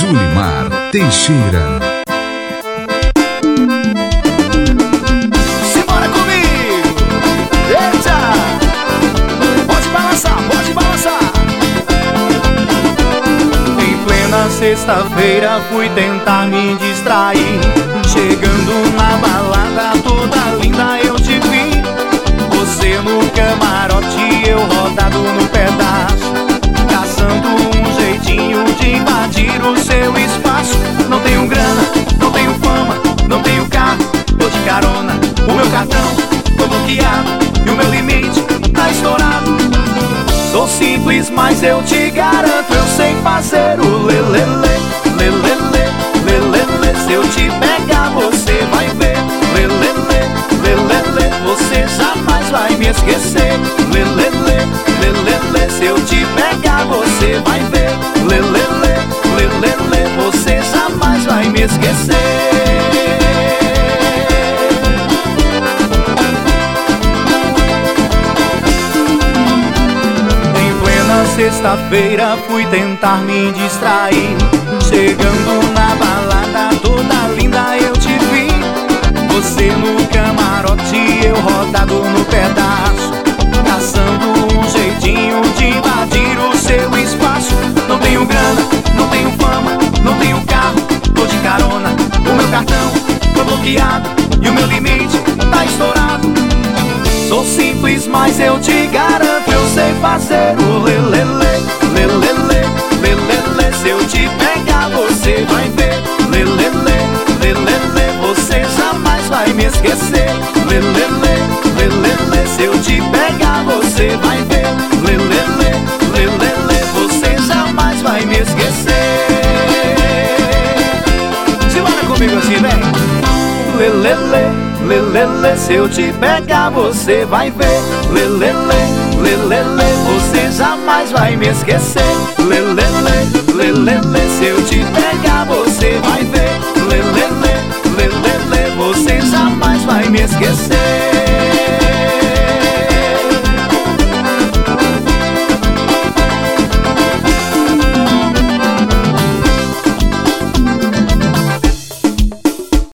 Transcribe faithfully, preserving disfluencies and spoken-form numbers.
Julimar Teixeira. Simbora comigo! Eita! Pode balançar, pode balançar! Em plena sexta-feira fui tentar me distrair. Chegando na balada toda linda eu te vi. Você no camarote, eu rodado no pedaço, caçando um jeitinho de invadir o seu espaço. Não tenho grana, não tenho fama, não tenho carro, tô de carona, o meu cartão tô bloqueado e o meu limite tá estourado. Sou simples, mas eu te garanto, eu sei fazer o lelele, lelele, lelele. Se eu te pegar você vai ver, lelele, lelele. Você jamais vai me esquecer, lelele, lelele. Se eu te pegar você vai ver, lelele, lelele. Você jamais vai me esquecer. Em plena sexta-feira fui tentar me distrair. Chegando na balada toda linda eu te vi. Você no camarote, eu rodado no pedaço, caçando um jeitinho de invadir o seu espaço. Não tenho grana, não tenho fama, não tenho carro, tô de carona, o meu cartão tô bloqueado e o meu limite tá estourado. Sou simples, mas eu te garanto, eu sei fazer o lelele, lelele, lelele. Se eu te pegar você vai ver, lelele, lelele. Você jamais vai me esquecer, lelele, lelele. Se eu te pegar você vai ver, lelele, lelele. Você jamais vai me esquecer. Se bora comigo assim, vem. Lelele, lelele. Se eu te pegar você vai ver, lelele, lelele. Você jamais vai me esquecer, lelele, lelele. Se eu te pegar você vai ver, lelele, lelele. Você jamais vai me esquecer.